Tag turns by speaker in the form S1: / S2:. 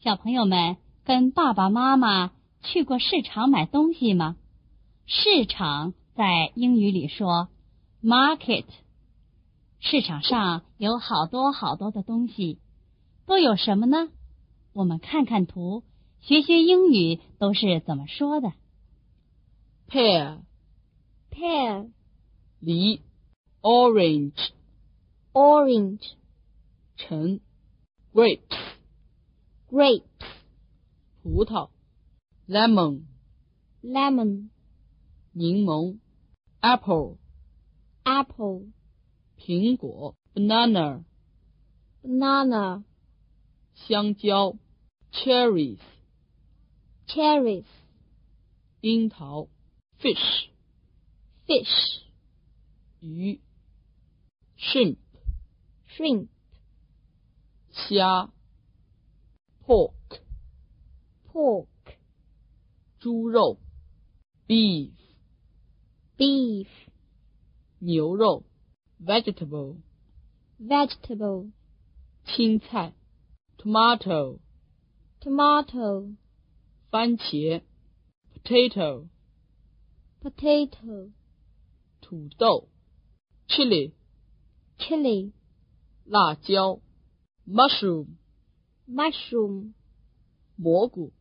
S1: 小朋友们跟爸爸妈妈去过市场买东西吗？市场在英语里说 market， 市场上有好多好多的东西，都有什么呢？我们看看图，学学英语都是怎么说的。
S2: pear,
S3: pear,
S2: 梨 orange,
S3: orange,
S2: 橙 grapes,
S3: grapes,
S2: 葡萄 lemon,
S3: lemon,
S2: 柠檬 apple,
S3: apple,
S2: 苹果 banana,
S3: banana,
S2: 香蕉 cherries,
S3: cherries,
S2: 樱桃 fish,
S3: fish,
S2: 鱼 shrimp,
S3: shrimp,
S2: 虾 pork,
S3: pork,
S2: 猪肉 beef,
S3: beef,
S2: 牛肉 vegetable,
S3: vegetable,
S2: 青菜 tomato,
S3: tomato,
S2: 番茄 potato,
S3: potato,
S2: 土豆 chili,
S3: chili,
S2: 辣椒 mushroom,
S3: mushroom,
S2: 蘑菇